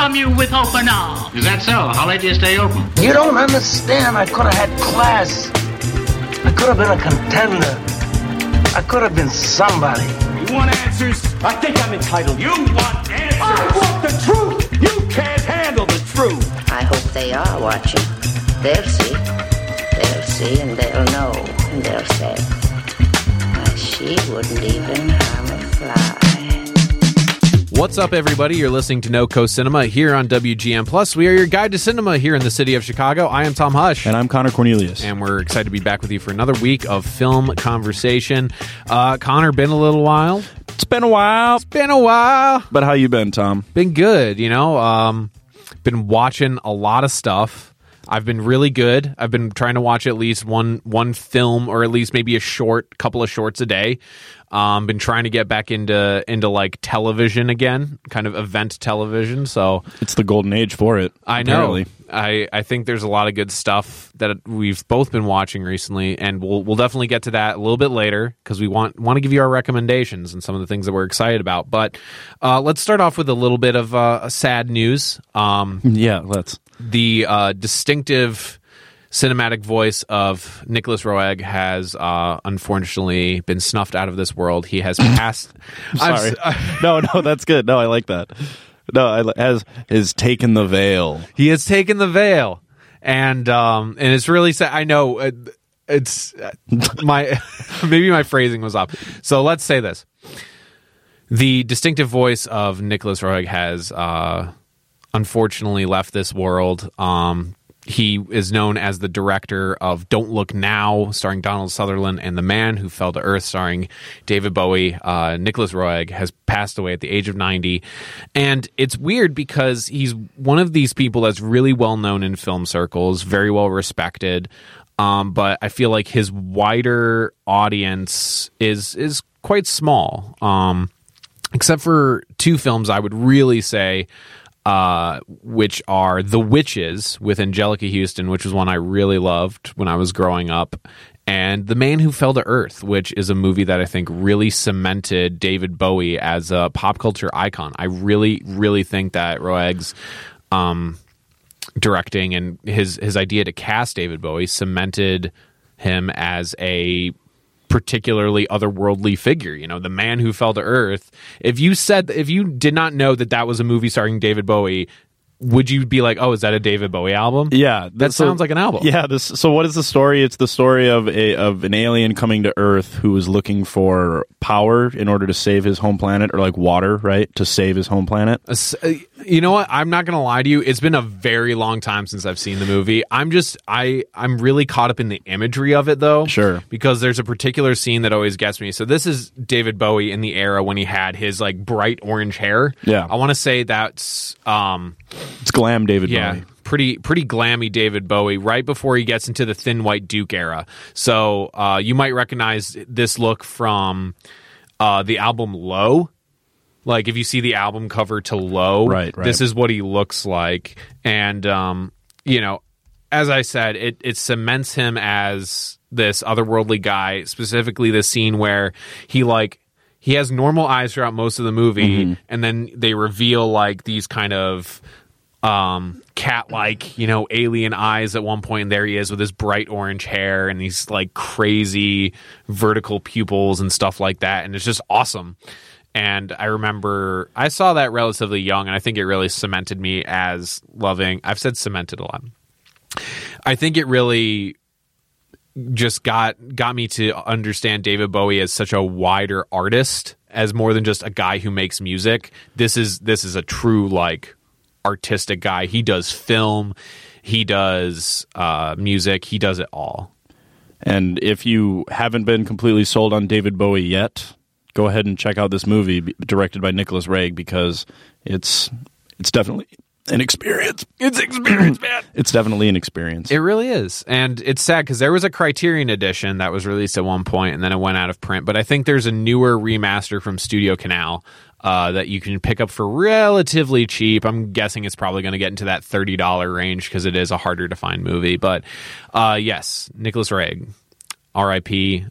welcome you with open arms. Is that so? How late do you stay open? You don't understand. I could have had class. I could have been a contender. I could have been somebody. You want answers? I think I'm entitled. You want answers? I want the truth. You can't handle the truth. I hope they are watching. They'll see. They'll see and they'll know. And they'll say, she wouldn't even harm a fly. What's up, everybody? You're listening to No Coast Cinema here on WGN Plus. We are your guide to cinema here in the city of Chicago. I am Tom Hush. And I'm Connor Cornelius. And we're excited to be back with you for another week of film conversation. Connor, been a little while. It's been a while. But how you been, Tom? Been good, you know. Been watching a lot of stuff. I've been really good. I've been trying to watch at least one film, or at least maybe couple of shorts a day. Been trying to get back into like television again, kind of event television. So it's the golden age for it. I know. I think there's a lot of good stuff that we've both been watching recently, and we'll definitely get to that a little bit later because we want to give you our recommendations and some of the things that we're excited about. But let's start off with a little bit of sad news. Let's. The distinctive cinematic voice of Nicholas Roeg has unfortunately been snuffed out of this world. He has passed. Sorry. No, that's good. No, I like that. No, has taken the veil. He has taken the veil, and it's really sad. I know it's maybe my phrasing was off. So let's say this: the distinctive voice of Nicholas Roeg has unfortunately left this world. He is known as the director of Don't Look Now, starring Donald Sutherland, and The Man Who Fell to Earth, starring David Bowie. Nicholas Roeg has passed away at the age of 90. And it's weird because he's one of these people that's really well known in film circles, very well respected. But I feel like his wider audience is quite small. Except for two films, I would really say, which are The Witches with Anjelica Huston, which was one I really loved when I was growing up, and The Man Who Fell to Earth, which is a movie that I think really cemented David Bowie as a pop culture icon. I really, really think that Roeg's directing and his idea to cast David Bowie cemented him as a particularly otherworldly figure. You know, The Man Who Fell to Earth. If you did not know that was a movie starring David Bowie, would you be like, oh, is that a David Bowie album? Yeah, that sounds like an album. Yeah. So what is the story? It's the story of an alien coming to Earth who is looking for power in order to save his home planet, or like water, right, to save his home planet. You know what? I'm not going to lie to you. It's been a very long time since I've seen the movie. I'm really caught up in the imagery of it, though. Sure. Because there's a particular scene that always gets me. So this is David Bowie in the era when he had his like bright orange hair. Yeah. I want to say that's it's glam David Bowie. Pretty glammy David Bowie right before he gets into the Thin White Duke era. So you might recognize this look from the album Low. Like if you see the album cover to Low, right. This is what he looks like. And, you know, as I said, it cements him as this otherworldly guy, specifically the scene where he has normal eyes throughout most of the movie, and then they reveal like these kind of cat-like, you know, alien eyes at one point, and there he is with his bright orange hair and these like crazy vertical pupils and stuff like that, and it's just awesome. And I remember I saw that relatively young, and I think it really cemented me as loving. I've said cemented a lot. I think it really just got me to understand David Bowie as such a wider artist, as more than just a guy who makes music. This is a true like artistic guy. He does film, he does music, he does it all. And if you haven't been completely sold on David Bowie yet, go ahead and check out this movie directed by Nicholas Roeg, because it's definitely an experience. It's experience, man. It's definitely an experience. It really is. And it's sad because there was a Criterion edition that was released at one point and then it went out of print. But I think there's a newer remaster from Studio Canal that you can pick up for relatively cheap. I'm guessing it's probably going to get into that $30 range because it is a harder to find movie. But yes, Nicholas Roeg, R.I.P.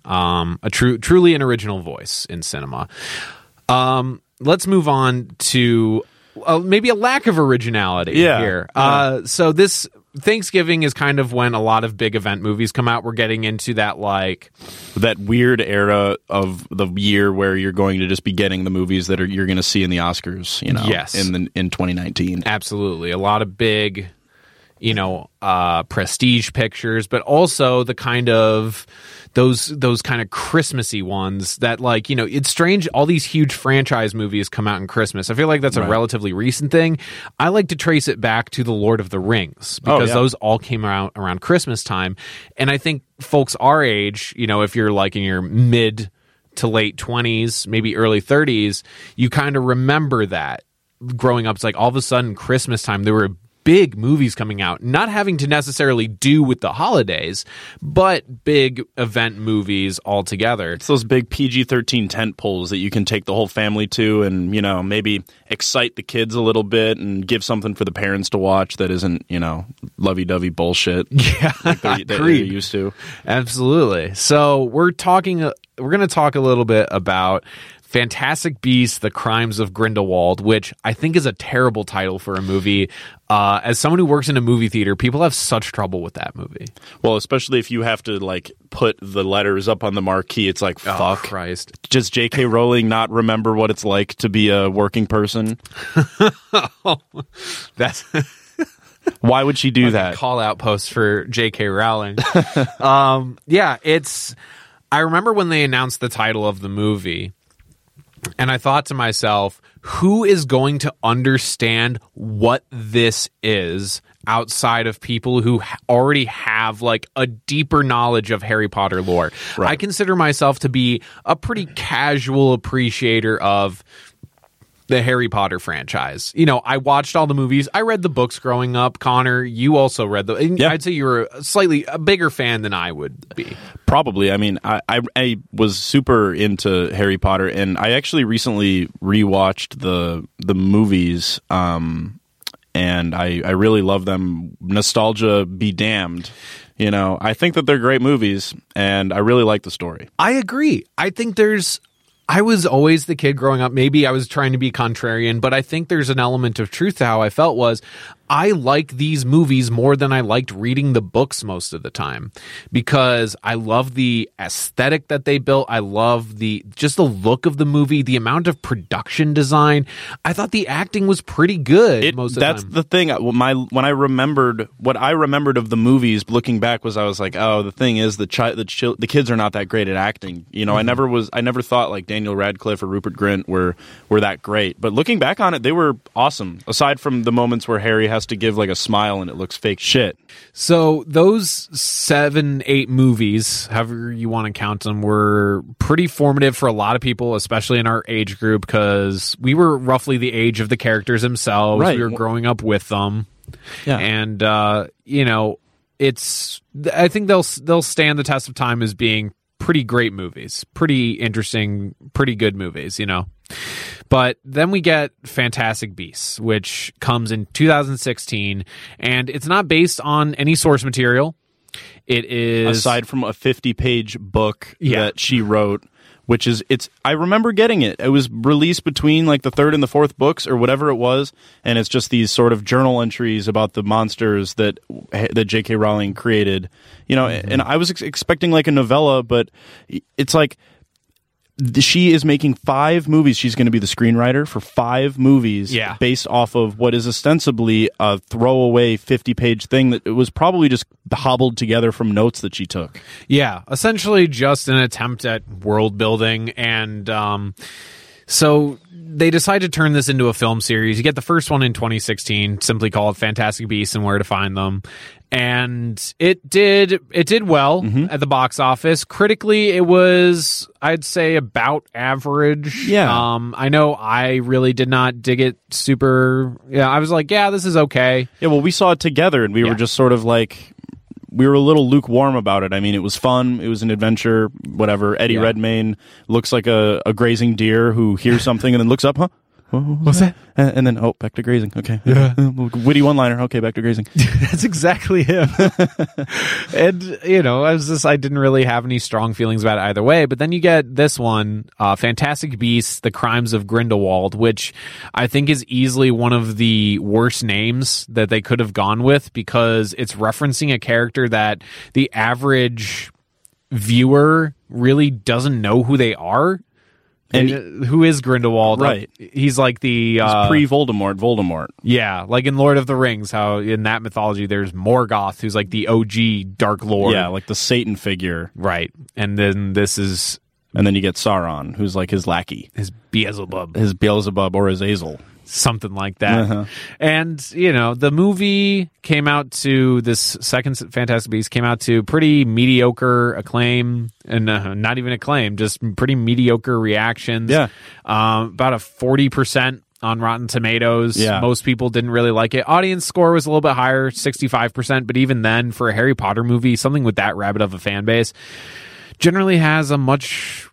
Truly an original voice in cinema. Let's move on to maybe a lack of originality here. So this Thanksgiving is kind of when a lot of big event movies come out. We're getting into that that weird era of the year where you're going to just be getting the movies that you're going to see in the Oscars, Yes. in 2019. Absolutely. A lot of big, prestige pictures, but also the kind of those kind of Christmassy ones that it's strange. All these huge franchise movies come out in Christmas. I feel like that's a relatively recent thing. I like to trace it back to The Lord of the Rings because those all came out around Christmas time. And I think folks our age, if you're in your mid to late 20s, maybe early 30s, you kind of remember that growing up. It's all of a sudden Christmas time, there were big movies coming out, not having to necessarily do with the holidays, but big event movies altogether. It's those big PG-13 tent poles that you can take the whole family to and, maybe excite the kids a little bit and give something for the parents to watch that isn't, lovey-dovey bullshit. Yeah, that you're used to. Absolutely. So we're going to talk a little bit about Fantastic Beasts: The Crimes of Grindelwald, which I think is a terrible title for a movie. As someone who works in a movie theater, people have such trouble with that movie. Well, especially if you have to put the letters up on the marquee, it's fuck. Oh, Christ. Does J.K. Rowling not remember what it's like to be a working person? That's why would she do that? Call out post for J.K. Rowling. I remember when they announced the title of the movie, and I thought to myself, who is going to understand what this is outside of people who already have a deeper knowledge of Harry Potter lore? Right. I consider myself to be a pretty casual appreciator of the Harry Potter franchise. I watched all the movies. I read the books growing up. Connor, you also read them. I'd say you were a bigger fan than I would be. Probably. I mean, I was super into Harry Potter, and I actually recently rewatched the movies, and I really love them. Nostalgia be damned. I think that they're great movies, and I really like the story. I agree. I was always the kid growing up. Maybe I was trying to be contrarian, but I think there's an element of truth to how I felt was I like these movies more than I liked reading the books most of the time because I love the aesthetic that they built. I love just the look of the movie, the amount of production design. I thought the acting was pretty good most of the time. That's the thing. When I remembered what I remembered of the movies, looking back, was I was like, oh, the thing is the kids are not that great at acting. Mm-hmm. I never thought Daniel Radcliffe or Rupert Grint were that great. But looking back on it, they were awesome. Aside from the moments where Harry has to give a smile and it looks fake shit. So those 7-8 movies, however you want to count them, were pretty formative for a lot of people, especially in our age group, because we were roughly the age of the characters themselves. Right. We were growing up with them. Yeah. And, I think they'll stand the test of time as being pretty great movies, pretty interesting, pretty good movies, But then we get Fantastic Beasts, which comes in 2016, and it's not based on any source material. It is aside from a 50-page book that she wrote, which is I remember getting it. It was released between the third and the fourth books or whatever it was, and it's just these sort of journal entries about the monsters that J.K. Rowling created. Mm-hmm. And I was expecting a novella, but it's she is making 5 movies. She's going to be the screenwriter for 5 movies based off of what is ostensibly a throwaway 50-page thing that it was probably just hobbled together from notes that she took. Yeah, essentially just an attempt at world building. And so they decide to turn this into a film series. You get the first one in 2016, simply called Fantastic Beasts and Where to Find Them. And it did well at the box office. Critically, it was, I'd say, about average. Yeah. I know I really did not dig it super. Yeah, I was like, yeah, this is okay. Yeah, well, we saw it together, and we were just sort of we were a little lukewarm about it. I mean, it was fun. It was an adventure, whatever. Eddie Redmayne looks like a grazing deer who hears something and then looks up, huh? What's that? And then, back to grazing. Okay. Yeah. Witty one-liner. Okay, back to grazing. That's exactly him. And, I didn't really have any strong feelings about it either way. But then you get this one, Fantastic Beasts, The Crimes of Grindelwald, which I think is easily one of the worst names that they could have gone with, because it's referencing a character that the average viewer really doesn't know who they are. And who is Grindelwald? Right. He's like the... He's pre-Voldemort. Yeah, like in Lord of the Rings, how in that mythology there's Morgoth, who's like the OG Dark Lord. Yeah, like the Satan figure. Right. And then this is... And then you get Sauron, who's like his lackey. His Beelzebub. His Beelzebub or his Azazel. Something like that. And, the movie came out to, this second Fantastic Beasts came out to pretty mediocre acclaim, and not even acclaim, just pretty mediocre reactions. Yeah. About a 40% on Rotten Tomatoes. Yeah. Most people didn't really like it. Audience score was a little bit higher, 65%, but even then, for a Harry Potter movie, something with that rabid of a fan base generally has a much...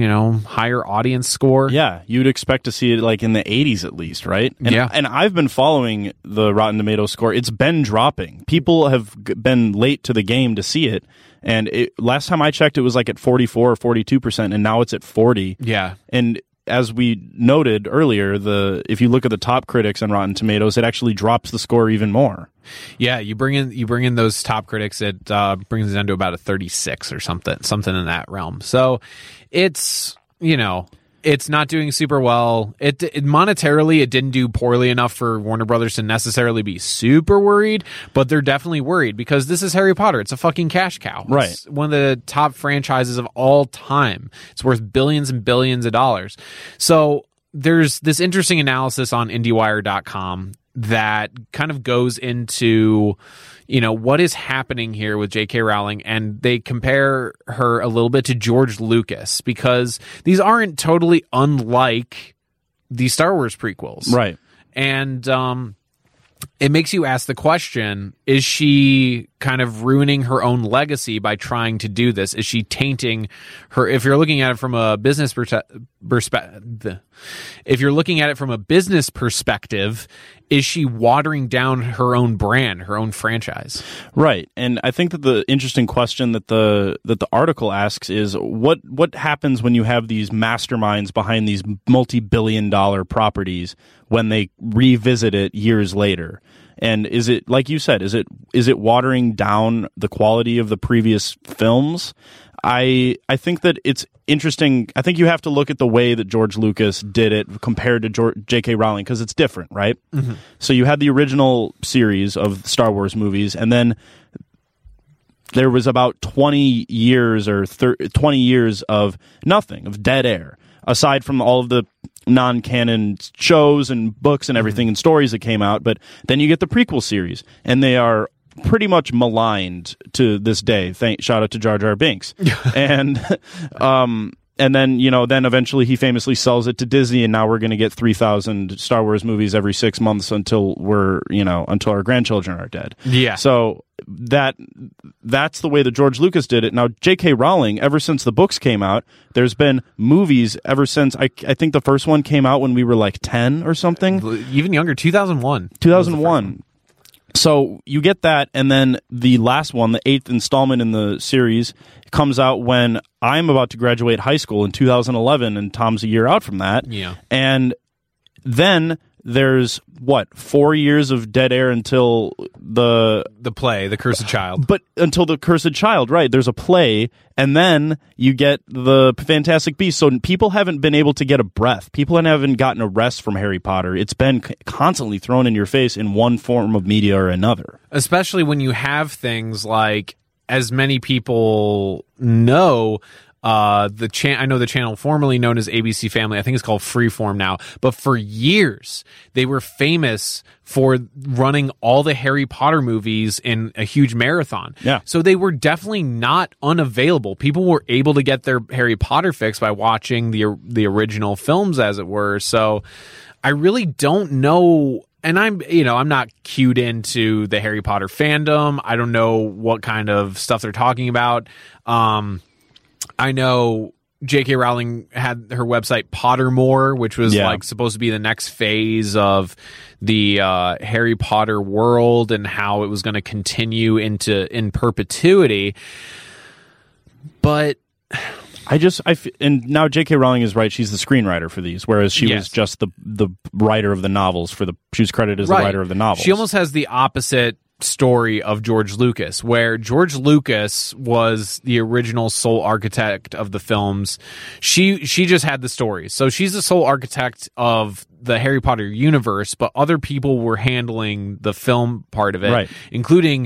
higher audience score. Yeah, you'd expect to see it like in the 80s at least, right? And, yeah. And I've been following the Rotten Tomatoes score. It's been dropping. People have been late to the game to see it. And last time I checked, it was like at 44 or 42%, and now it's at 40. Yeah. And as we noted earlier, if you look at the top critics on Rotten Tomatoes, it actually drops the score even more. Yeah, you bring in those top critics, it brings it down to about a 36 or something in that realm. So it's it's not doing super well. It monetarily, it didn't do poorly enough for Warner Brothers to necessarily be super worried, but they're definitely worried because this is Harry Potter. It's a fucking cash cow. Right. It's one of the top franchises of all time. It's worth billions and billions of dollars. So there's this interesting analysis on IndieWire.com that kind of goes into, what is happening here with J.K. Rowling, and they compare her a little bit to George Lucas, because these aren't totally unlike the Star Wars prequels. Right. And it makes you ask the question, is she kind of ruining her own legacy by trying to do this? Is she tainting her? If you're looking at it from a business perspective, is she watering down her own brand, her own franchise? Right. And I think that the interesting question that the article asks is what happens when you have these masterminds behind these multi-billion-dollar properties when they revisit it years later? And is it, like you said, is it watering down the quality of the previous films? I think that it's interesting. I think you have to look at the way that George Lucas did it compared to J.K. Rowling, because it's different, right? Mm-hmm. So you had the original series of Star Wars movies, and then there was about 20 years or 20 years of nothing, of dead air, aside from all of the non-canon shows and books and everything and stories that came out. But then you get the prequel series, and they are pretty much maligned to this day. Shout out to Jar Jar Binks. And then, then eventually he famously sells it to Disney, and now we're going to get 3,000 Star Wars movies every 6 months until until our grandchildren are dead. Yeah. So that's the way that George Lucas did it. Now, J.K. Rowling, ever since the books came out, there's been movies ever since. I think the first one came out when we were like 10 or something. Even younger, 2001. 2001. So you get that, and then the last one, the 8th installment in the series, comes out when I'm about to graduate high school in 2011, and Tom's a year out from that. Yeah. And then there's, 4 years of dead air until the play, The Cursed Child. But until The Cursed Child, right. There's a play, and then you get the Fantastic Beasts. So people haven't been able to get a breath. People haven't gotten a rest from Harry Potter. It's been constantly thrown in your face in one form of media or another. Especially when you have things like, as many people know, I know the channel formerly known as ABC Family, I think it's called Freeform now, but for years they were famous for running all the Harry Potter movies in a huge marathon. Yeah. So they were definitely not unavailable. People were able to get their Harry Potter fix by watching the original films, as it were. So I really don't know. And I'm not cued into the Harry Potter fandom. I don't know what kind of stuff they're talking about. I know J.K. Rowling had her website Pottermore, which was Yeah. like supposed to be the next phase of the Harry Potter world and how it was going to continue in perpetuity. But and now J.K. Rowling is right. She's the screenwriter for these, whereas she was just the writer of the novels she was credited as the writer of the novels. She almost has the opposite story of George Lucas, where George Lucas was the original sole architect of the films. She just had the stories. So she's the sole architect of the Harry Potter universe, but other people were handling the film part of it, Right. including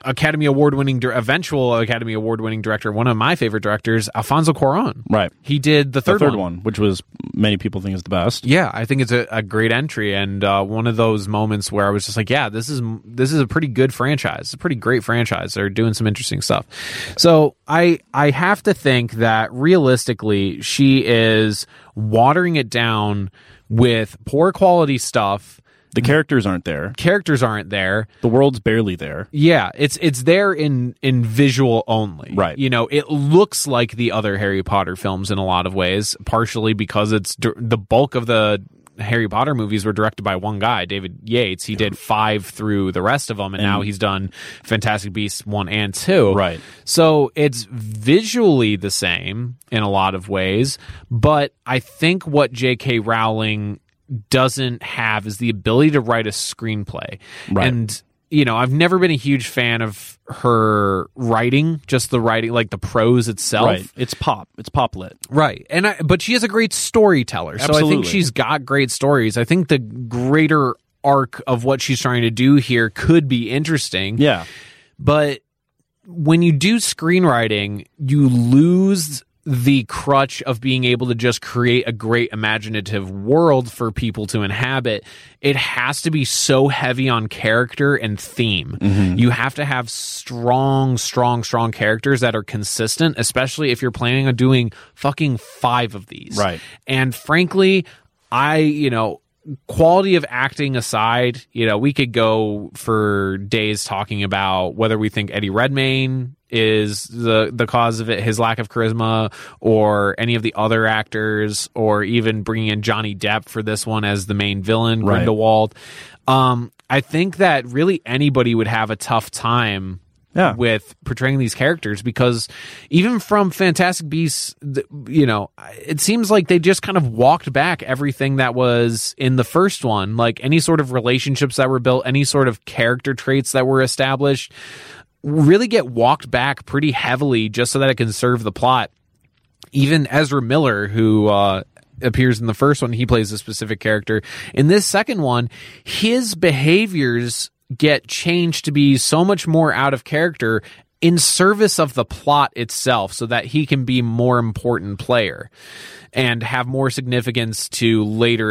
eventual Academy Award-winning director, one of my favorite directors, Alfonso Cuarón. Right. He did the third one, which was many people think is the best. Yeah, I think it's a great entry, and one of those moments where I was just like, yeah, this is a pretty good franchise. It's a pretty great franchise. They're doing some interesting stuff. So I have to think that realistically, she is watering it down with poor quality stuff. The characters aren't there. The world's barely there. Yeah, it's there in visual only. Right. You know, it looks like the other Harry Potter films in a lot of ways, partially because it's the bulk of the Harry Potter movies were directed by one guy, David Yates. He did 5 through the rest of them, and now he's done Fantastic Beasts 1 and 2. Right. So it's visually the same in a lot of ways, but I think what J.K. Rowling doesn't have is the ability to write a screenplay. Right. And, you know, I've never been a huge fan of her writing, just the writing, like the prose itself. Right. It's pop lit. Right. But she is a great storyteller. So I think Absolutely. she's got great stories. I think the greater arc of what she's trying to do here could be interesting. Yeah. But when you do screenwriting, you lose the crutch of being able to just create a great imaginative world for people to inhabit. It has to be so heavy on character and theme. You have to have strong characters that are consistent, especially if you're planning on doing fucking 5 of these. Right. And frankly, quality of acting aside, we could go for days talking about whether we think Eddie Redmayne is the cause of it, his lack of charisma, or any of the other actors, or even bringing in Johnny Depp for this one as the main villain, Right. Grindelwald. I think that really anybody would have a tough time with portraying these characters, because even from Fantastic Beasts, it seems like they just kind of walked back everything that was in the first one, like any sort of relationships that were built, any sort of character traits that were established, really get walked back pretty heavily just so that it can serve the plot. Even Ezra Miller, who appears in the first one, he plays a specific character. In this second one, his behaviors get changed to be so much more out of character in service of the plot itself, so that he can be more important player and have more significance to later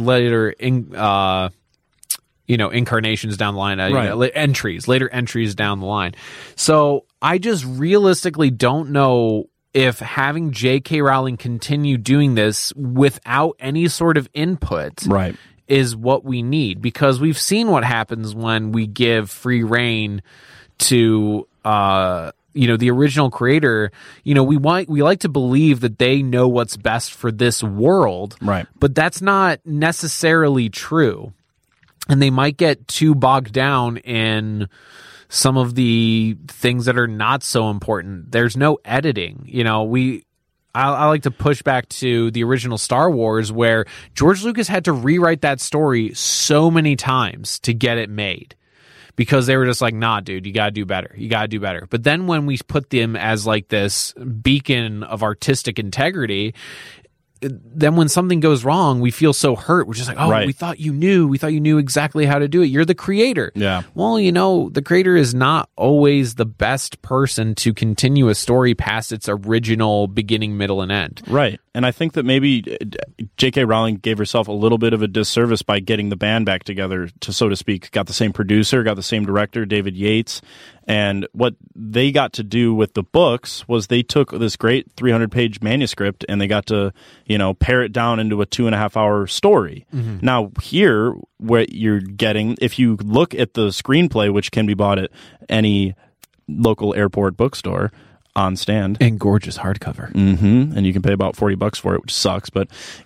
incarnations down the line, later entries down the line. So I just realistically don't know if having J.K. Rowling continue doing this without any sort of input is what we need, because we've seen what happens when we give free reign to the original creator. We like to believe that they know what's best for this world, right? But that's not necessarily true, and they might get too bogged down in some of the things that are not so important. There's no editing. I like to push back to the original Star Wars, where George Lucas had to rewrite that story so many times to get it made, because they were just like, nah, dude, you got to do better. You got to do better. But then when we put them as like this beacon of artistic integrity, then when something goes wrong, we feel so hurt. We're just like, oh, we thought you knew. We thought you knew exactly how to do it. You're the creator. Yeah. Well, the creator is not always the best person to continue a story past its original beginning, middle, and end. Right. And I think that maybe J.K. Rowling gave herself a little bit of a disservice by getting the band back together, to so to speak. Got the same producer, got the same director, David Yates. And what they got to do with the books was they took this great 300-page manuscript and they got to, pare it down into a 2.5-hour story. Mm-hmm. Now, here, what you're getting, if you look at the screenplay, which can be bought at any local airport bookstore, on stand. And gorgeous hardcover. And you can pay about $40 for it, which sucks, but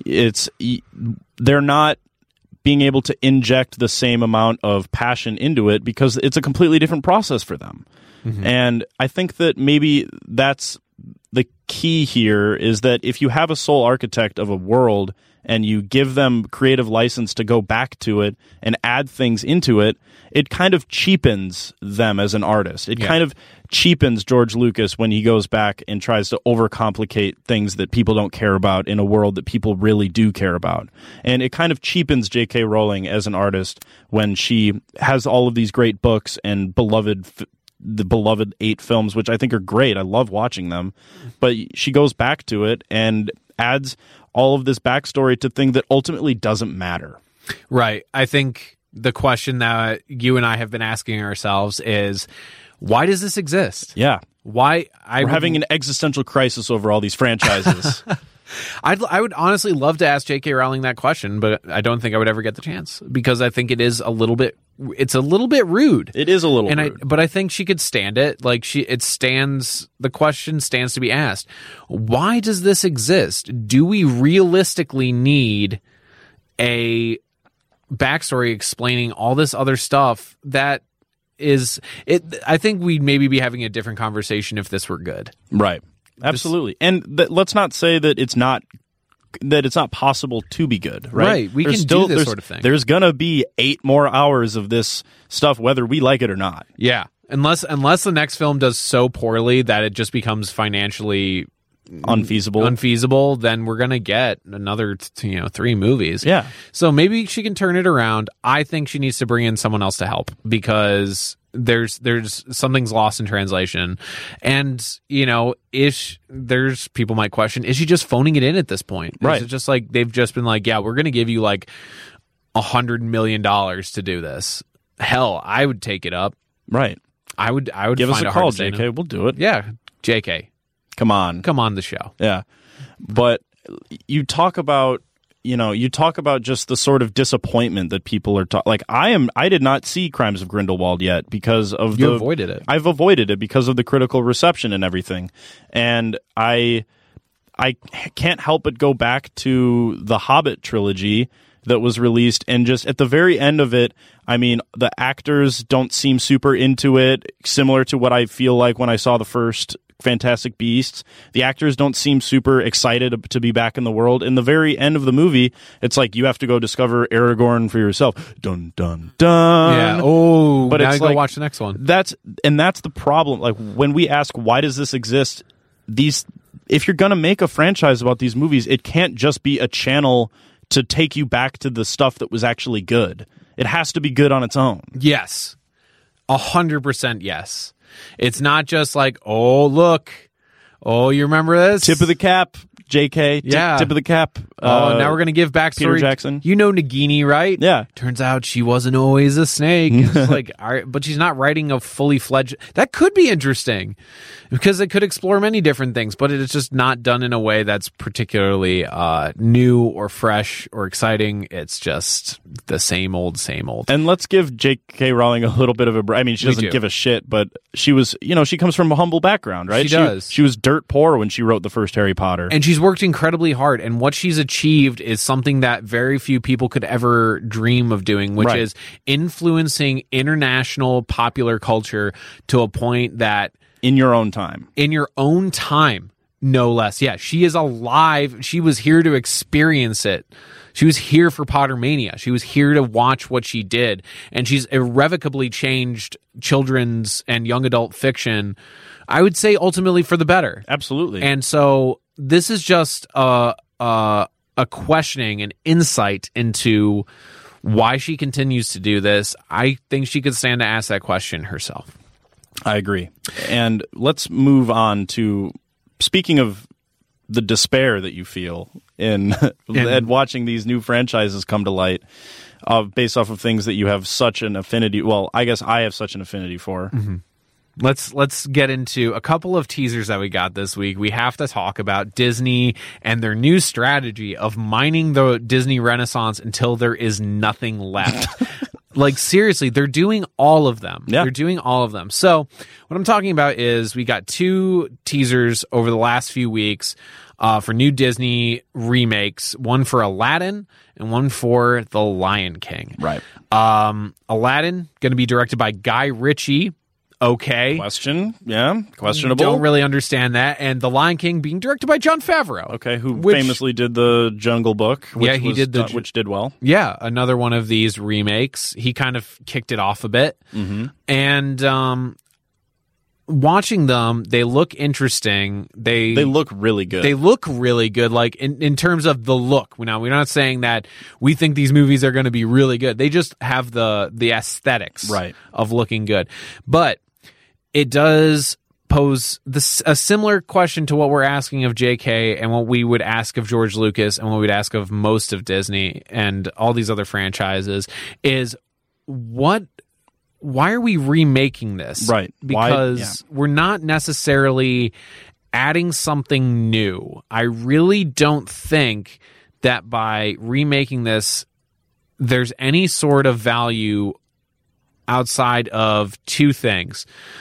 they're not being able to inject the same amount of passion into it because it's a completely different process for them. And I think that maybe that's the key here, is that if you have a sole architect of a world and you give them creative license to go back to it and add things into it, it kind of cheapens them as an artist. It kind of cheapens George Lucas when he goes back and tries to overcomplicate things that people don't care about in a world that people really do care about. And it kind of cheapens J.K. Rowling as an artist when she has all of these great books and the beloved 8 films, which I think are great. I love watching them. But she goes back to it and adds all of this backstory to thing that ultimately doesn't matter. Right. I think the question that you and I have been asking ourselves is, why does this exist? Yeah. Why? We're having an existential crisis over all these franchises. I would honestly love to ask J.K. Rowling that question, but I don't think I would ever get the chance because I think it's a little bit rude. It is a little rude. But I think she could stand it. Like the question stands to be asked. Why does this exist? Do we realistically need a backstory explaining all this other stuff that is it? I think we'd maybe be having a different conversation if this were good. Right. Absolutely. And let's not say that it's not possible to be good, right? Right. We can do this sort of thing. There's going to be 8 more hours of this stuff, whether we like it or not. Yeah. Unless the next film does so poorly that it just becomes financially unfeasible, then we're going to get another 3 movies. Yeah. So maybe she can turn it around. I think she needs to bring in someone else to help because there's something's lost in translation. And, there's people might question, is she just phoning it in at this point? Right. Is it just like they've just been like, yeah, we're going to give you like $100 million to do this? Hell, I would take it up. Right. I would give us find a call, JK. We'll do it. Yeah. JK. Come on the show. Yeah. But you talk about just the sort of disappointment that people are like I did not see Crimes of Grindelwald yet because of You avoided it. I've avoided it because of the critical reception and everything. And I can't help but go back to the Hobbit trilogy that was released, and just at the very end of it, I mean, the actors don't seem super into it, similar to what I feel like when I saw the first Fantastic Beasts. The actors don't seem super excited to be back in the world. In the very end of the movie, it's like you have to go discover Aragorn for yourself. Dun dun dun. Yeah. Oh, but now it's go like, watch the next one. That's the problem. Like when we ask why does this exist, if you're gonna make a franchise about these movies, it can't just be a channel to take you back to the stuff that was actually good. It has to be good on its own. Yes. 100% yes. It's not just like, oh, look. Oh, you remember this? Tip of the cap, JK. Yeah. Tip of the cap. Now we're going to give backstory. Peter Jackson. You know Nagini, right? Yeah. Turns out she wasn't always a snake. It's like, all right, but she's not writing a fully fledged... That could be interesting because it could explore many different things, but it's just not done in a way that's particularly new or fresh or exciting. It's just the same old. And let's give J.K. Rowling a little bit of a break. I mean, she doesn't give a shit, but she was, she comes from a humble background, right? She does. She was dirt poor when she wrote the first Harry Potter. And she's worked incredibly hard, and what she's achieved is something that very few people could ever dream of doing, which is influencing international popular culture to a point that... In your own time. In your own time, no less. Yeah, she is alive. She was here to experience it. She was here for Pottermania. She was here to watch what she did. And she's irrevocably changed children's and young adult fiction, I would say ultimately for the better. Absolutely. And so this is just a questioning, an insight into why she continues to do this. I think she could stand to ask that question herself. I agree. And let's move on to, speaking of the despair that you feel in watching these new franchises come to light, based off of things that you have such an affinity. Well, I guess I have such an affinity for. Mm-hmm. Let's get into a couple of teasers that we got this week. We have to talk about Disney and their new strategy of mining the Disney Renaissance until there is nothing left. Like, seriously, they're doing all of them. Yeah. They're doing all of them. So what I'm talking about is we got 2 teasers over the last few weeks for new Disney remakes, one for Aladdin and one for The Lion King. Right. Aladdin, going to be directed by Guy Ritchie. Okay. Question. Yeah. Questionable. Don't really understand that. And The Lion King being directed by Jon Favreau. Okay, who famously did the Jungle Book, which he did which did well. Yeah, another one of these remakes. He kind of kicked it off a bit. Mm-hmm. And watching them, they look interesting. They look really good. They look really good, like in terms of the look. Now, we're not saying that we think these movies are going to be really good. They just have the aesthetics of looking good. But it does pose a similar question to what we're asking of JK and what we would ask of George Lucas and what we'd ask of most of Disney and all these other franchises is why are we remaking this? Right. Because we're not necessarily adding something new. I really don't think that by remaking this, there's any sort of value outside of 2 things.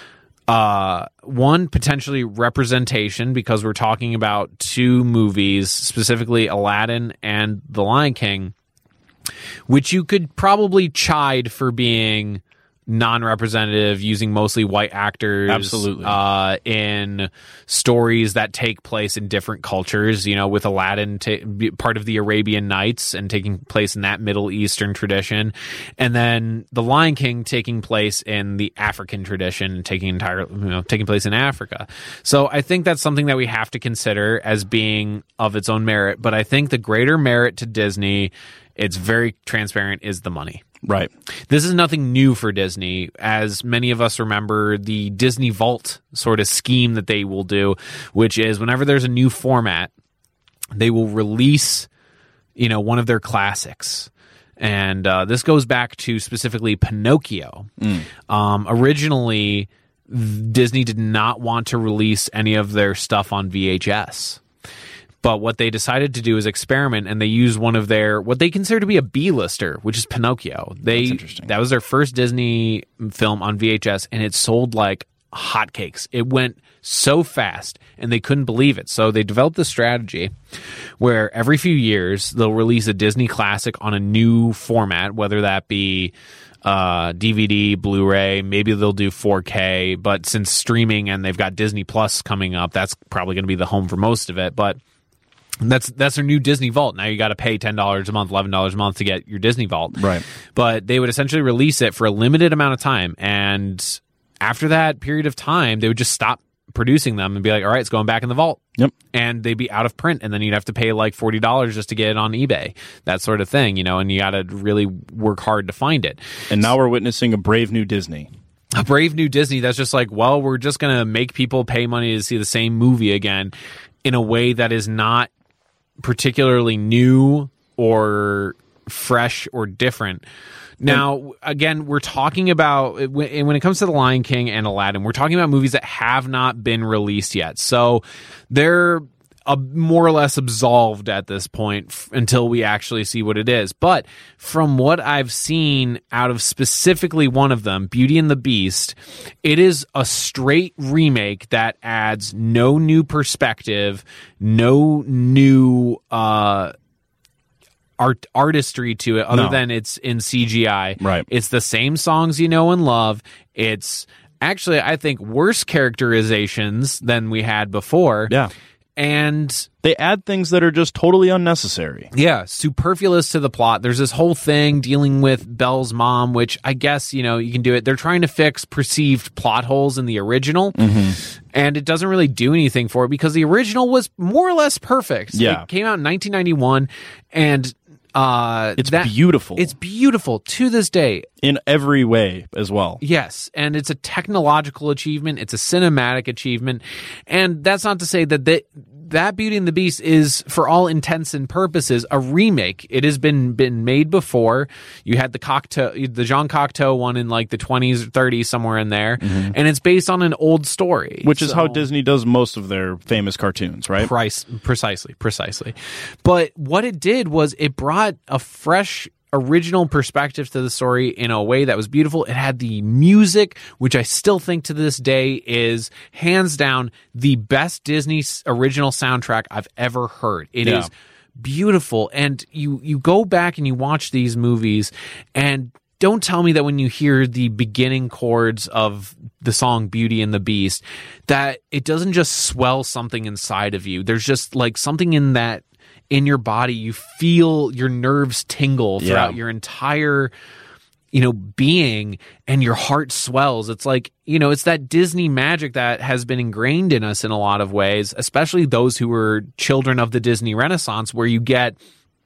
One, potentially representation, because we're talking about 2 movies, specifically Aladdin and The Lion King, which you could probably chide for being non-representative, using mostly white actors. Absolutely. In stories that take place in different cultures, with Aladdin part of the Arabian Nights and taking place in that Middle Eastern tradition, and then The Lion King taking place in the African tradition, taking place in Africa. So I think that's something that we have to consider as being of its own merit, but I think the greater merit to Disney, it's very transparent, is the money. Right. This is nothing new for Disney. As many of us remember, the Disney Vault sort of scheme that they will do, which is whenever there's a new format, they will release, one of their classics. And this goes back to specifically Pinocchio. Originally, Disney did not want to release any of their stuff on VHS. But what they decided to do is experiment, and they used one of their, what they consider to be a B-lister, which is Pinocchio. That's interesting. That was their first Disney film on VHS, and it sold like hotcakes. It went so fast, and they couldn't believe it. So they developed this strategy where every few years, they'll release a Disney classic on a new format, whether that be DVD, Blu-ray, maybe they'll do 4K, but since streaming and they've got Disney Plus coming up, that's probably going to be the home for most of it. But that's their new Disney Vault. Now you got to pay $10 a month, $11 a month to get your Disney Vault. Right. But they would essentially release it for a limited amount of time. And after that period of time, they would just stop producing them and be like, all right, it's going back in the vault. Yep. And they'd be out of print. And then you'd have to pay like $40 just to get it on eBay, that sort of thing, and you got to really work hard to find it. And now we're witnessing a brave new Disney. A brave new Disney that's just like, well, we're just going to make people pay money to see the same movie again in a way that is not particularly new or fresh or different. Now, again, we're talking about, when it comes to The Lion King and Aladdin, we're talking about movies that have not been released yet. So they're more or less absolved at this point until we actually see what it is. But from what I've seen out of specifically one of them, Beauty and the Beast, it is a straight remake that adds no new perspective, no new artistry to it other than it's in CGI. Right. It's the same songs you know and love. It's actually, I think, worse characterizations than we had before. Yeah. And they add things that are just totally unnecessary. Yeah, superfluous to the plot. There's this whole thing dealing with Belle's mom, which I guess, you can do it. They're trying to fix perceived plot holes in the original, and it doesn't really do anything for it because the original was more or less perfect. Yeah. It came out in 1991, and it's beautiful. It's beautiful to this day. In every way as well. Yes, and it's a technological achievement. It's a cinematic achievement. And that's not to say that Beauty and the Beast is, for all intents and purposes, a remake. It has been made before. You had the Jean Cocteau one in like the 20s or 30s, somewhere in there. And it's based on an old story. Which is how Disney does most of their famous cartoons, right? Precisely. But what it did was it brought a fresh original perspective to the story in a way that was beautiful. It had the music, which I still think to this day is hands down the best Disney original soundtrack I've ever heard. It is beautiful. And you go back and you watch these movies, and don't tell me that when you hear the beginning chords of the song Beauty and the Beast, that it doesn't just swell something inside of you. There's just like something in your body. You feel your nerves tingle throughout your entire, being, and your heart swells. It's like, it's that Disney magic that has been ingrained in us in a lot of ways, especially those who were children of the Disney Renaissance, where you get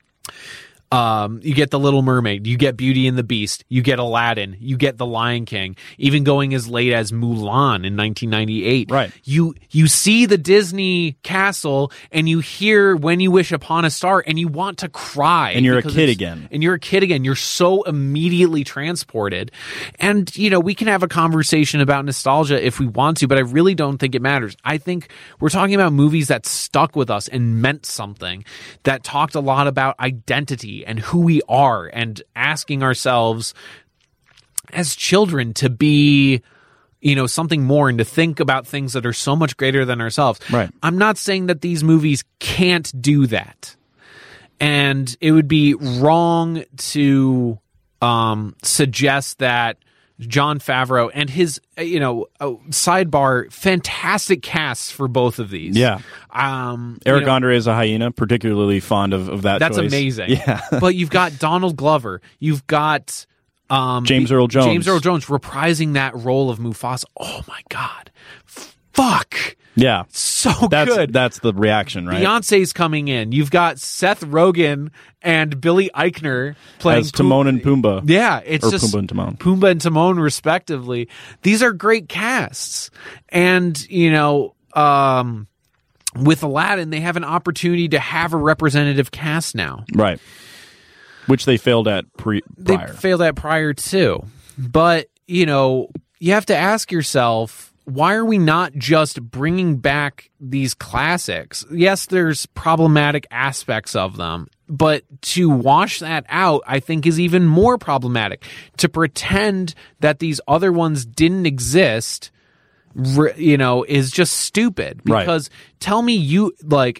The Little Mermaid, you get Beauty and the Beast, you get Aladdin, you get The Lion King, even going as late as Mulan in 1998. Right. You see the Disney castle and you hear When You Wish Upon a Star and you want to cry. And you're a kid again. And you're a kid again. You're so immediately transported. And, we can have a conversation about nostalgia if we want to, but I really don't think it matters. I think we're talking about movies that stuck with us and meant something, that talked a lot about identity and who we are, and asking ourselves as children to be, something more, and to think about things that are so much greater than ourselves. Right. I'm not saying that these movies can't do that. And it would be wrong to suggest that Jon Favreau and his, sidebar, fantastic casts for both of these. Yeah. Eric Andre as a hyena, particularly fond of that That's choice. amazing. Yeah. But you've got Donald Glover. You've got James Earl Jones. James Earl Jones reprising that role of Mufasa. Oh, my God. Fuck. Yeah. So good. That's the reaction, right? Beyonce's coming in. You've got Seth Rogen and Billy Eichner playing as Timon and Pumbaa. Yeah, it's or just Pumbaa and Timon. Pumbaa and Timon, respectively. These are great casts, and with Aladdin, they have an opportunity to have a representative cast now, right? Which they failed at prior. They failed at prior too, but you have to ask yourself, why are we not just bringing back these classics? Yes, there's problematic aspects of them, but to wash that out, I think, is even more problematic. To pretend that these other ones didn't exist, is just stupid. Because tell me you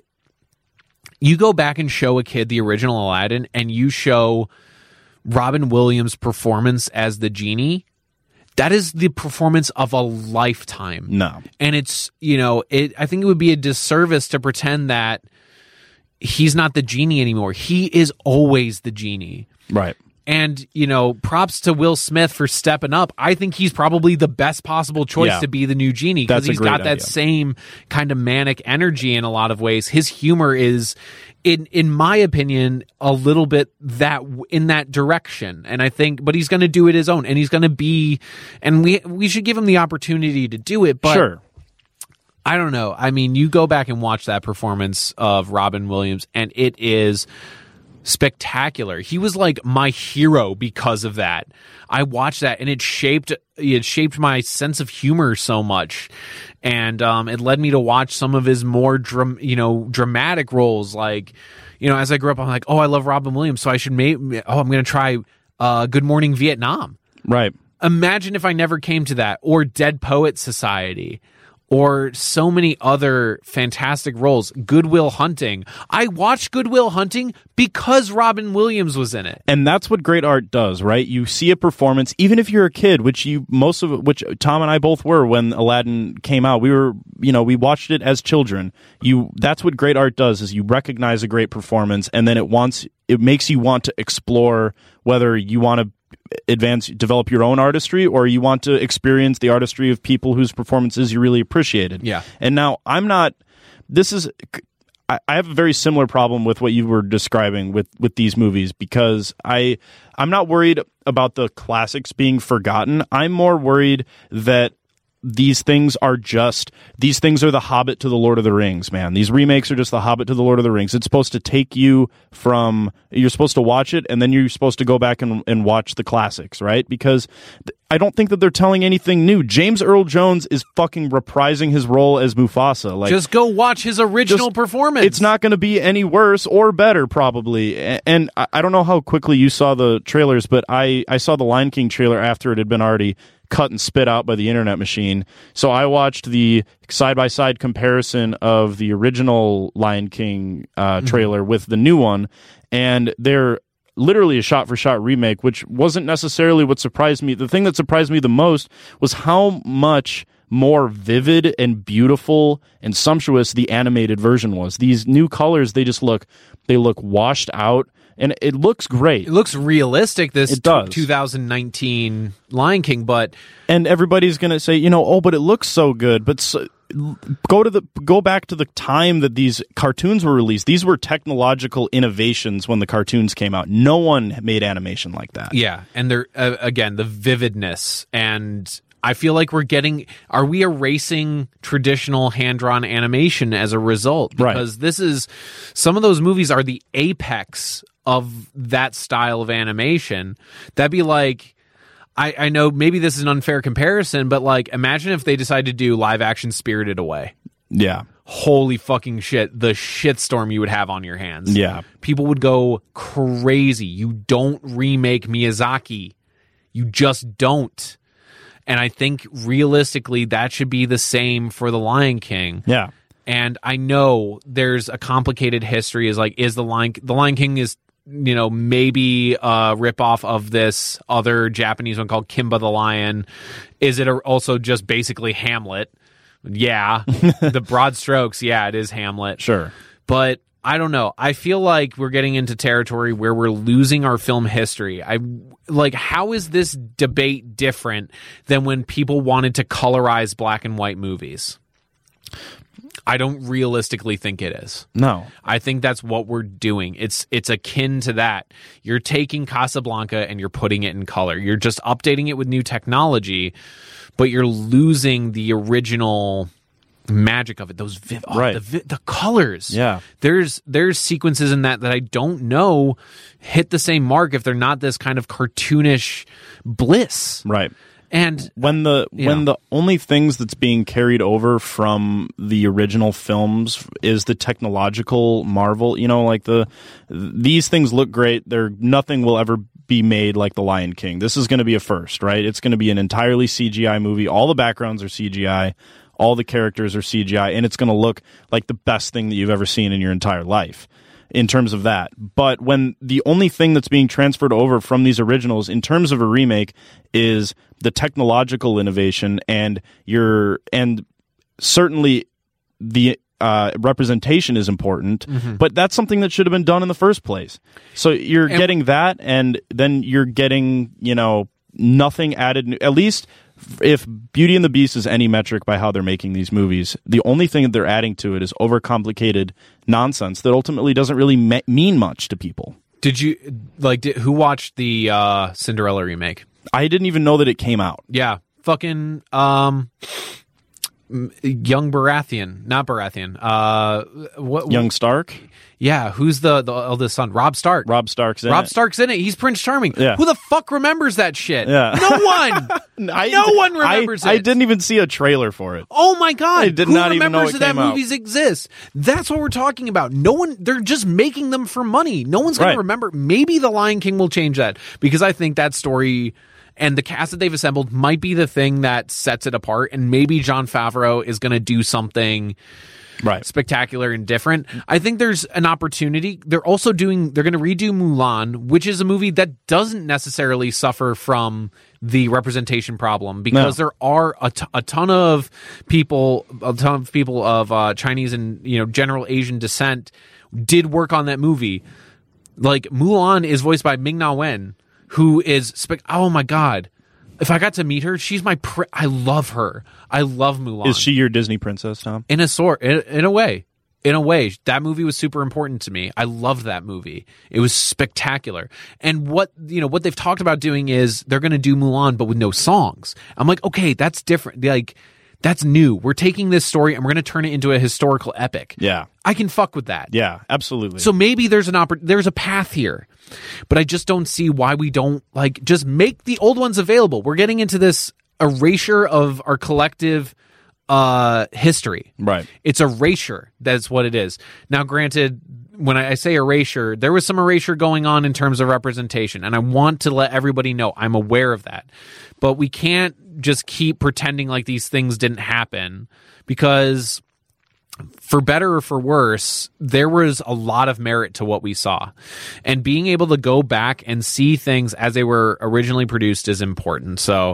go back and show a kid the original Aladdin and you show Robin Williams' performance as the genie. That is the performance of a lifetime. No. And it's, I think it would be a disservice to pretend that he's not the genie anymore. He is always the genie. Right. And, props to Will Smith for stepping up. I think he's probably the best possible choice to be the new genie, because he's got that same kind of manic energy in a lot of ways. His humor is, in my opinion, a little bit in that direction. And I think, but he's going to do it his own, and he's going to be, and we should give him the opportunity to do it. But sure. I don't know. I mean, you go back and watch that performance of Robin Williams, and it is spectacular. He was like my hero because of that. I watched that, and it shaped my sense of humor so much, and it led me to watch some of his more dramatic roles. Like, as I grew up, I'm like, oh, I love Robin Williams, so I should I'm going to try Good Morning Vietnam. Right. Imagine if I never came to that, or Dead Poets Society, or so many other fantastic roles. Good Will Hunting. I watched Good Will Hunting because Robin Williams was in it. And that's what great art does, right? You see a performance, even if you're a kid, which Tom and I both were when Aladdin came out. We watched it as children. That's what great art does, is you recognize a great performance, and then it makes you want to explore whether you want to develop your own artistry, or you want to experience the artistry of people whose performances you really appreciated. Yeah. And now I have a very similar problem with what you were describing with these movies, because I'm not worried about the classics being forgotten. I'm more worried that these things are the Hobbit to the Lord of the Rings, man. These remakes are just the Hobbit to the Lord of the Rings. It's supposed to take you you're supposed to watch it, and then you're supposed to go back and watch the classics, right? Because I don't think that they're telling anything new. James Earl Jones is fucking reprising his role as Mufasa. Like, just go watch his original performance. It's not going to be any worse or better, probably. And I don't know how quickly you saw the trailers, but I saw the Lion King trailer after it had been already cut and spit out by the internet machine. So I watched the side-by-side comparison of the original Lion King trailer with the new one, and they're literally a shot-for-shot remake, which wasn't necessarily what surprised me. The thing that surprised me the most was how much more vivid and beautiful and sumptuous the animated version was. These new colors, they look washed out, and it looks great. It looks realistic, this It does. 2019 Lion King, but... And everybody's going to say, oh, but it looks so good. But go back to the time that these cartoons were released. These were technological innovations when the cartoons came out. No one made animation like that. Yeah, and they're, again, the vividness, and... I feel like are we erasing traditional hand-drawn animation as a result? Because some of those movies are the apex of that style of animation. That'd be like, I know maybe this is an unfair comparison, but like, imagine if they decided to do live-action Spirited Away. Yeah. Holy fucking shit, the shitstorm you would have on your hands. Yeah. People would go crazy. You don't remake Miyazaki. You just don't. And I think realistically that should be the same for The Lion King. Yeah. And I know there's a complicated history. Is the Lion King is, maybe a ripoff of this other Japanese one called Kimba the Lion. Is it also just basically Hamlet? Yeah. The broad strokes, yeah, it is Hamlet. Sure. But I don't know. I feel like we're getting into territory where we're losing our film history. How is this debate different than when people wanted to colorize black and white movies? I don't realistically think it is. No. I think that's what we're doing. It's akin to that. You're taking Casablanca and you're putting it in color. You're just updating it with new technology, but you're losing the original magic of it. Those the colors. Yeah. There's sequences in that I don't know hit the same mark if they're not this kind of cartoonish bliss. Right. And when the only things that's being carried over from the original films is the technological marvel, these things look great. Nothing will ever be made like The Lion King. This is going to be a first, right? It's going to be an entirely CGI movie. All the backgrounds are CGI. All the characters are CGI, and it's going to look like the best thing that you've ever seen in your entire life in terms of that. But when the only thing that's being transferred over from these originals in terms of a remake is the technological innovation and certainly the representation is important, but that's something that should have been done in the first place. So you're getting that, and then you're getting, nothing added. At least if Beauty and the Beast is any metric by how they're making these movies, the only thing that they're adding to it is overcomplicated nonsense that ultimately doesn't really mean much to people. Did you who watched the Cinderella remake? I didn't even know that it came out. Yeah, fucking young Baratheon, not Baratheon. Young Stark. Yeah, who's the eldest son? Rob Stark. Rob Stark's in it. Rob Stark's in it. He's Prince Charming. Yeah. Who the fuck remembers that shit? Yeah. No one. No one remembers it. I didn't even see a trailer for it. Oh my god! I did not even know it that came out. movies exist? That's what we're talking about. No one. They're just making them for money. No one's going to remember. Maybe The Lion King will change that, because I think that story and the cast that they've assembled might be the thing that sets it apart. And maybe Jon Favreau is going to do something spectacular and different. I think there's an opportunity. They're going to redo Mulan, which is a movie that doesn't necessarily suffer from the representation problem, because there are a ton of people of Chinese and general Asian descent did work on that movie. Like, Mulan is voiced by Ming-Na Wen, who is oh my god. If I got to meet her, she's I love her. I love Mulan. Is she your Disney princess, Tom? In a way. in a way, that movie was super important to me. I loved that movie. It was spectacular. And what they've talked about doing is they're going to do Mulan, but with no songs. I'm like, okay, that's different. Like, that's new. We're taking this story and we're going to turn it into a historical epic. Yeah. I can fuck with that. Yeah, absolutely. So maybe there's a path here, but I just don't see why we don't like just make the old ones available. We're getting into this erasure of our collective history. Right. It's erasure. That's what it is. Now, granted, when I say erasure, there was some erasure going on in terms of representation, and I want to let everybody know I'm aware of that. But we can't just keep pretending like these things didn't happen, because for better or for worse, there was a lot of merit to what we saw. And being able to go back and see things as they were originally produced is important. So,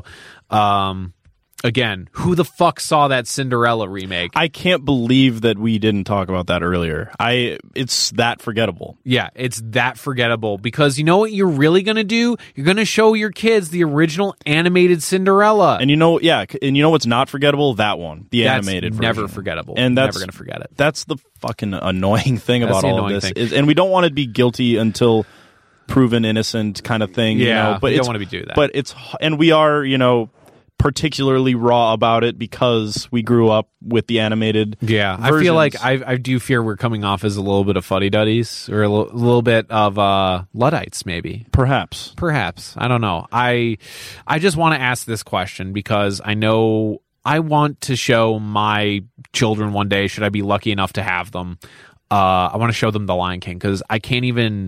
again, who the fuck saw that Cinderella remake? I can't believe that we didn't talk about that earlier. It's that forgettable. Yeah, it's that forgettable, because you know what you're really going to do? You're going to show your kids the original animated Cinderella. And you know what's not forgettable? That one, the animated version. Never forgettable. And that's never going to forget it. That's the fucking annoying thing That's about the all of annoying this. thing. And we don't want to be guilty until proven innocent kind of thing. Yeah, but we don't want to be doing that. But and we are, particularly raw about it because we grew up with the animated Yeah, versions. I feel like I do fear we're coming off as a little bit of fuddy-duddies, or a little bit of Luddites, maybe. Perhaps. I don't know. I just want to ask this question because I know I want to show my children one day, should I be lucky enough to have them, I want to show them The Lion King, because I can't even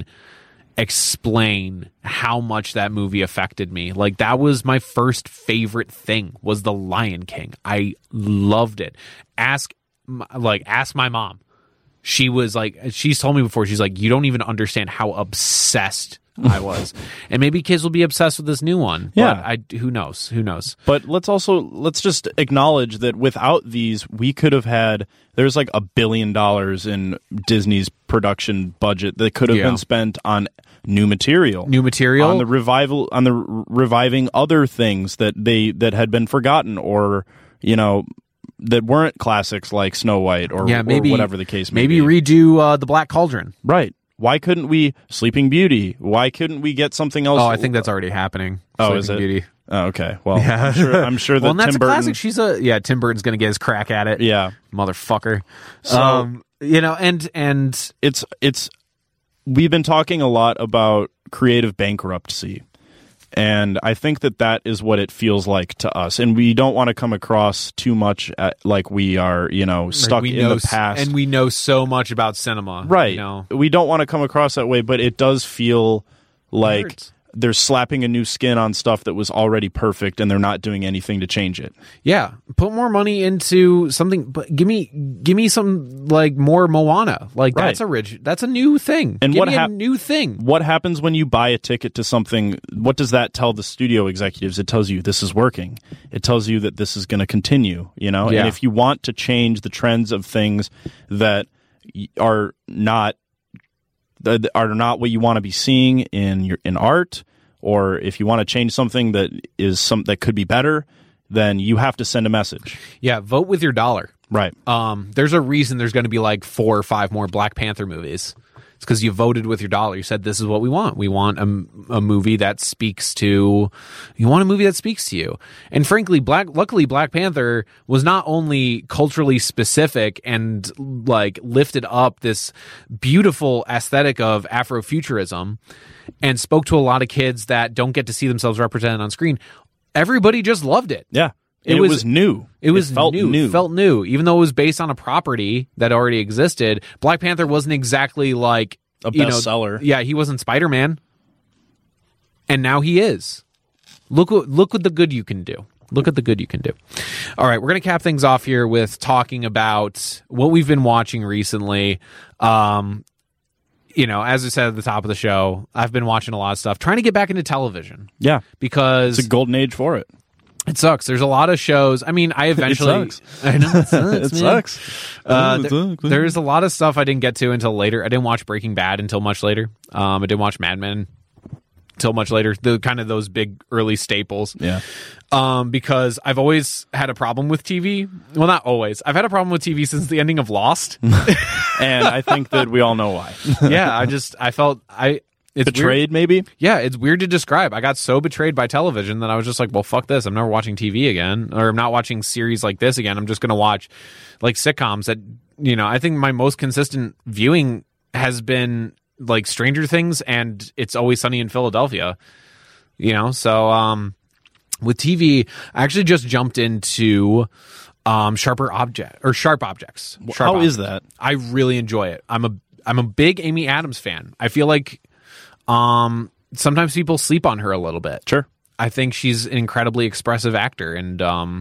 explain how much that movie affected me. Like, that was my first favorite thing, was The Lion King. I loved it. Ask my mom. She was like, she's told me before, she's like, you don't even understand how obsessed I was. And maybe kids will be obsessed with this new one. Yeah. But who knows? But let's just acknowledge that without these, we could have had, there's like $1 billion in Disney's production budget that could have been spent on new material on the reviving other things that had been forgotten, or that weren't classics like Snow White or whatever the case may be. Maybe redo the Black Cauldron. Right. Why couldn't we Sleeping Beauty? Why couldn't we get something else? Oh, I think that's already happening. Oh, Sleeping is it? Beauty. Oh, okay. Well, yeah. I'm sure that well, and that's Tim a Burton. classic. Tim Burton's going to get his crack at it. Yeah, motherfucker. So and it's we've been talking a lot about creative bankruptcy, and I think that is what it feels like to us. And we don't want to come across too much like we are, stuck in the past. And we know so much about cinema, right? We don't want to come across that way, but it does feel like they're slapping a new skin on stuff that was already perfect, and they're not doing anything to change it. Yeah, put more money into something, but give me some like more Moana. Like that's that's a new thing. And give me a new thing. What happens when you buy a ticket to something? What does that tell the studio executives? It tells you this is working. It tells you that this is going to continue. Yeah. And if you want to change the trends of things that are not what you want to be seeing in art, or if you want to change something that that could be better, then you have to send a message. Yeah, vote with your dollar. Right. There's a reason there's going to be like 4 or 5 more Black Panther movies. It's because you voted with your dollar. You said, this is what we want. We want a movie that speaks to you. Want a movie that speaks to you. And frankly, luckily, Black Panther was not only culturally specific and like lifted up this beautiful aesthetic of Afrofuturism and spoke to a lot of kids that don't get to see themselves represented on screen. Everybody just loved it. Yeah. It was new. It felt new. Even though it was based on a property that already existed, Black Panther wasn't exactly like a bestseller. Yeah, he wasn't Spider-Man. And now he is. Look what the good you can do. Look at the good you can do. All right, we're going to cap things off here with talking about what we've been watching recently. As I said at the top of the show, I've been watching a lot of stuff, trying to get back into television. Yeah. Because it's a golden age for it. It sucks. There's a lot of shows. I mean, I eventually... It sucks. I know, it sucks, It man. sucks. There's a lot of stuff I didn't get to until later. I didn't watch Breaking Bad until much later. I didn't watch Mad Men until much later. The kind of those big early staples. Yeah. Because I've always had a problem with TV. Well, not always. I've had a problem with TV since the ending of Lost. And I think that we all know why. Yeah, I felt it's Betrayed, weird. maybe? Yeah, it's weird to describe. I got so betrayed by television that I was just like, well, fuck this. I'm never watching TV again, or I'm not watching series like this again. I'm just going to watch like sitcoms that, I think my most consistent viewing has been like Stranger Things and It's Always Sunny in Philadelphia. So with TV, I actually just jumped into Sharp Objects. How is that? I really enjoy it. I'm a big Amy Adams fan. I feel like sometimes people sleep on her a little bit. Sure. I think she's an incredibly expressive actor, and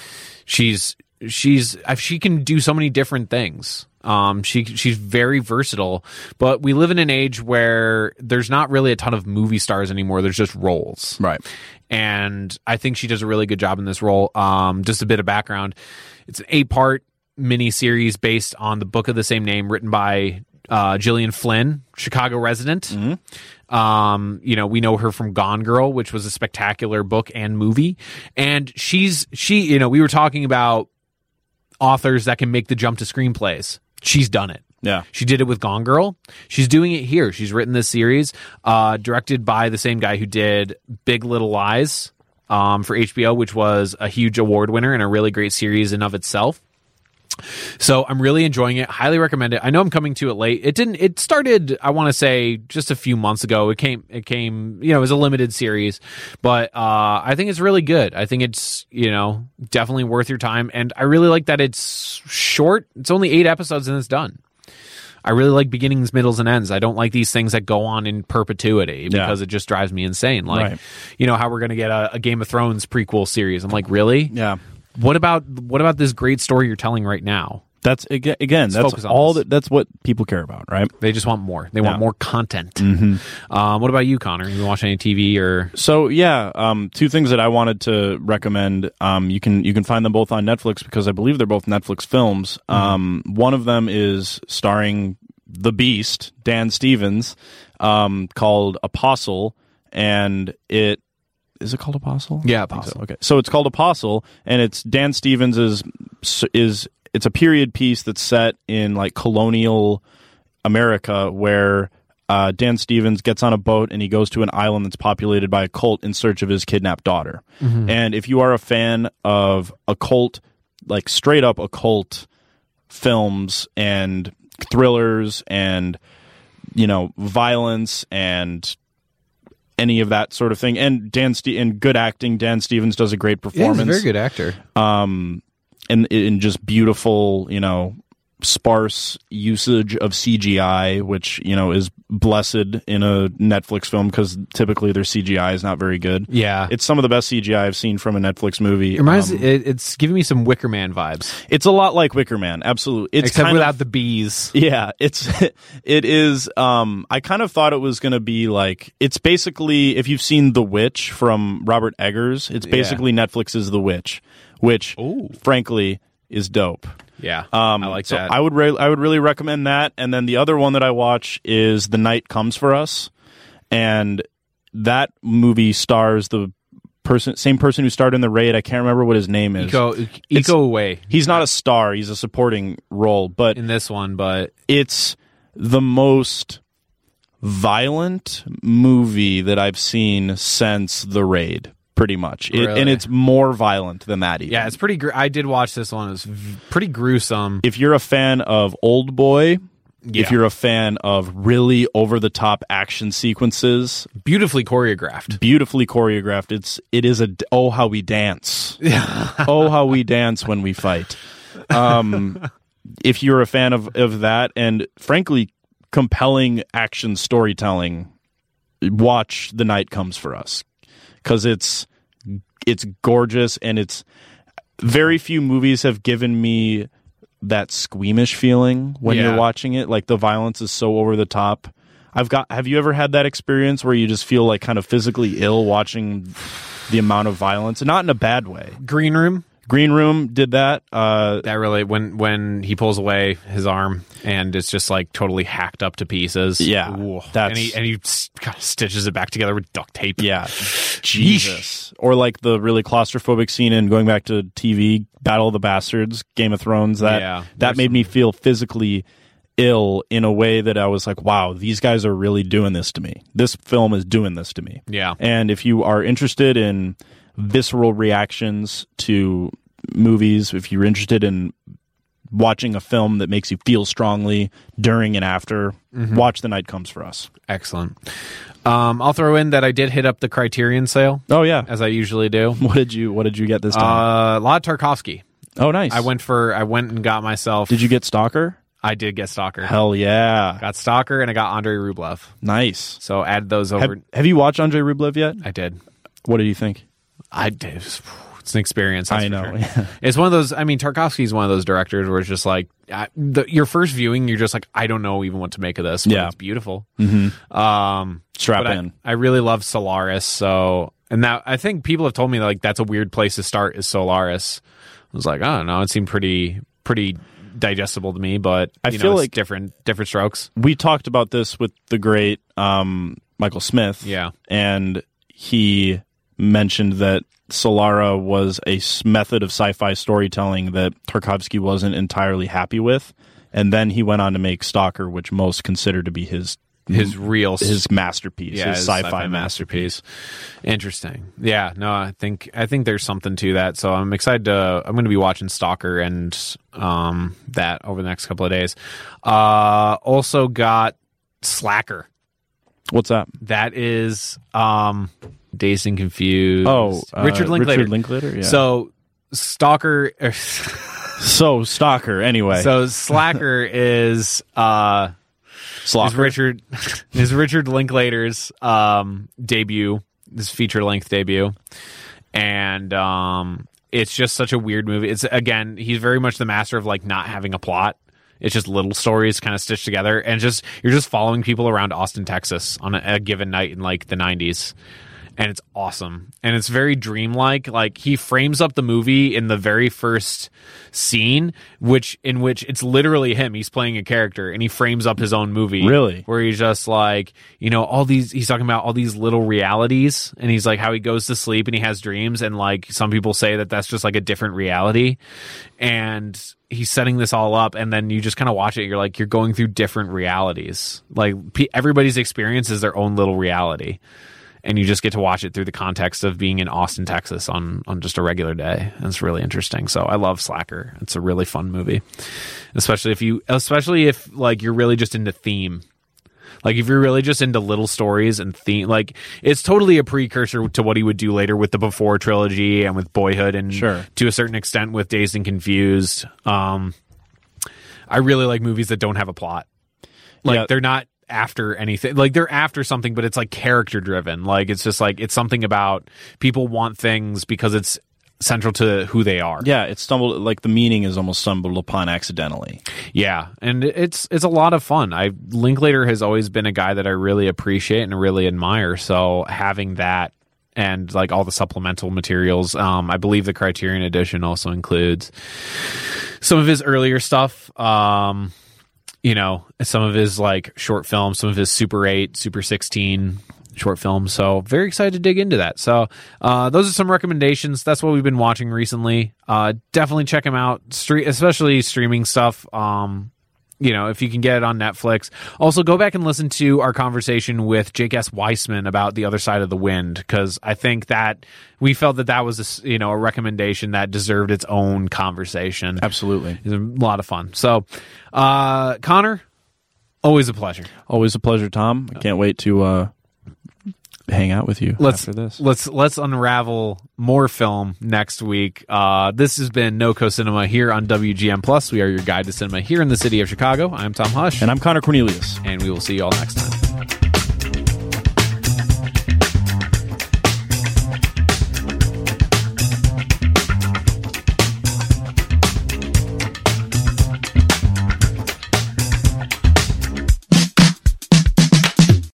she can do so many different things. She's very versatile, but we live in an age where there's not really a ton of movie stars anymore. There's just roles. Right. And I think she does a really good job in this role. Just a bit of background. It's an 8-part miniseries based on the book of the same name written by Gillian Flynn, Chicago resident. Mm-hmm. We know her from Gone Girl, which was a spectacular book and movie. And we were talking about authors that can make the jump to screenplays. She's done it. Yeah. She did it with Gone Girl. She's doing it here. She's written this series, directed by the same guy who did Big Little Lies for HBO, which was a huge award winner and a really great series in of itself. So I'm really enjoying it. Highly recommend it. I know I'm coming to it late. It started, I want to say, just a few months ago. It came, it was a limited series, but I think it's really good. I think it's, definitely worth your time. And I really like that it's short. It's only 8 episodes and it's done. I really like beginnings, middles, and ends. I don't like these things that go on in perpetuity because it just drives me insane. Like, how we're going to get a Game of Thrones prequel series. I'm like, really? Yeah. What about this great story you're telling right now? That's again. That's all. That's what people care about, right? They just want more. They want more content. Mm-hmm. What about you, Connor? You watch any TV or? So yeah, 2 things that I wanted to recommend. You can find them both on Netflix because I believe they're both Netflix films. Mm-hmm. One of them is starring the Beast, Dan Stevens, called Apostle, and it. Is it called Apostle? Yeah, Apostle. So. Okay, so it's called Apostle, and it's Dan Stevens is it's a period piece that's set in like colonial America where Dan Stevens gets on a boat and he goes to an island that's populated by a cult in search of his kidnapped daughter. Mm-hmm. And if you are a fan of occult, like straight up occult films and thrillers and violence and any of that sort of thing, and and good acting. Dan Stevens does a great performance. Yeah, he's a very good actor. And in just beautiful, sparse usage of CGI, which is blessed in a Netflix film because typically their CGI is not very good. Yeah, it's some of the best CGI I've seen from a Netflix movie. It's giving me some Wicker Man vibes. It's a lot like Wicker Man, absolutely. It's except without the bees. Yeah, it is. I kind of thought it was going to be like, it's basically, if you've seen The Witch from Robert Eggers, it's basically Netflix's The Witch, which frankly is dope. Yeah, I like that. I would really recommend that. And then the other one that I watch is The Night Comes for Us, and that movie stars the same person who starred in The Raid. I can't remember what his name is. Iko Uwais. He's not a star. He's a supporting role, but in this one, but it's the most violent movie that I've seen since The Raid. Pretty much. Really? And it's more violent than that even. Yeah, it's pretty I did watch this one. It was pretty gruesome. If you're a fan of Old Boy, if you're a fan of really over-the-top action sequences. Beautifully choreographed. It is oh, how we dance. Oh, how we dance when we fight. If you're a fan of that and, frankly, compelling action storytelling, watch The Night Comes for Us. Because it's gorgeous, and it's very few movies have given me that squeamish feeling when you're watching it. Like the violence is so over the top. Have you ever had that experience where you just feel like kind of physically ill watching the amount of violence, and not in a bad way? Green Room did that. That really, when he pulls away his arm and it's just like totally hacked up to pieces. Yeah, and he kind of stitches it back together with duct tape. Yeah, Jesus. Or like the really claustrophobic scene in, going back to TV, Battle of the Bastards, Game of Thrones. That made me feel physically ill in a way that I was like, wow, these guys are really doing this to me. This film is doing this to me. Yeah. And if you are interested in visceral reactions to movies, if you're interested in watching a film that makes you feel strongly during and after, watch The Night Comes for Us. Excellent. I'll throw in that I did hit up the Criterion sale. Oh yeah, as I usually do. What did you get this time? A lot of Tarkovsky. Oh, nice. I went and got myself. Did you get Stalker? I did get Stalker. Hell yeah. Got Stalker and I got Andrei Rublev. Nice. So add those over. Have you watched Andrei Rublev yet? I did. What did you think? I did. It's an experience. I know. Sure. It's one of those. I mean, Tarkovsky's one of those directors where it's just like your first viewing, you're just like, I don't know even what to make of this. But yeah, it's beautiful. Strap in. I really love Solaris. So, and that I think people have told me like that's a weird place to start is Solaris. I was like, I don't know. It seemed pretty digestible to me, but I feel like different strokes. We talked about this with the great Michael Smith. Yeah, and he mentioned that Solara was a method of sci-fi storytelling that Tarkovsky wasn't entirely happy with, and then he went on to make Stalker, which most consider to be his masterpiece, his sci-fi masterpiece. Interesting. Yeah, no, I think there's something to that. So I'm excited I'm going to be watching Stalker and that over the next couple of days. Also got Slacker. What's that? That is Dazed and Confused. Oh, Richard Linklater. Richard Linklater, yeah. So Stalker. Stalker. Anyway, so Slacker is Richard Linklater's debut, his feature length debut, and it's just such a weird movie. It's again, he's very much the master of like not having a plot. It's just little stories kind of stitched together, and you're just following people around Austin, Texas on a given night in like the 90s. And it's awesome. And it's very dreamlike. Like he frames up the movie in the very first scene, in which it's literally him. He's playing a character and he frames up his own movie. Really? Where he's just like, he's talking about all these little realities, and he's like how he goes to sleep and he has dreams, and like some people say that that's just like a different reality. And he's setting this all up, and then you just kind of watch it. You're like, you're going through different realities. Like everybody's experience is their own little reality. And you just get to watch it through the context of being in Austin, Texas on just a regular day. And it's really interesting. So I love Slacker. It's a really fun movie. Especially if like you're really just into theme. Like if you're really just into little stories and theme, like it's totally a precursor to what he would do later with the Before trilogy and with Boyhood, and to a certain extent with Dazed and Confused. I really like movies that don't have a plot. Like they're not after anything, like they're after something, but it's like character driven. Like it's just like it's something about people want things because it's central to who they are. Yeah, it's stumbled, like the meaning is almost stumbled upon accidentally. Yeah, and it's a lot of fun. Linklater has always been a guy that I really appreciate and really admire. So having that and like all the supplemental materials, I believe the Criterion edition also includes some of his earlier stuff. Some of his like short films, some of his Super 8, Super 16 short films. So very excited to dig into that. So those are some recommendations. That's what we've been watching recently. Definitely check them out, especially streaming stuff. If you can get it on Netflix. Also, go back and listen to our conversation with Jake S. Weissman about The Other Side of the Wind, because I think that we felt that was a recommendation that deserved its own conversation. Absolutely. It was a lot of fun. So, Connor, always a pleasure. Always a pleasure, Tom. I can't wait to hang out with you after this. Let's unravel more film next week. This has been NoCo Cinema here on WGN Plus. We are your guide to cinema here in the city of Chicago. I'm Tom Hush. And I'm Connor Cornelius. And we will see you all next time.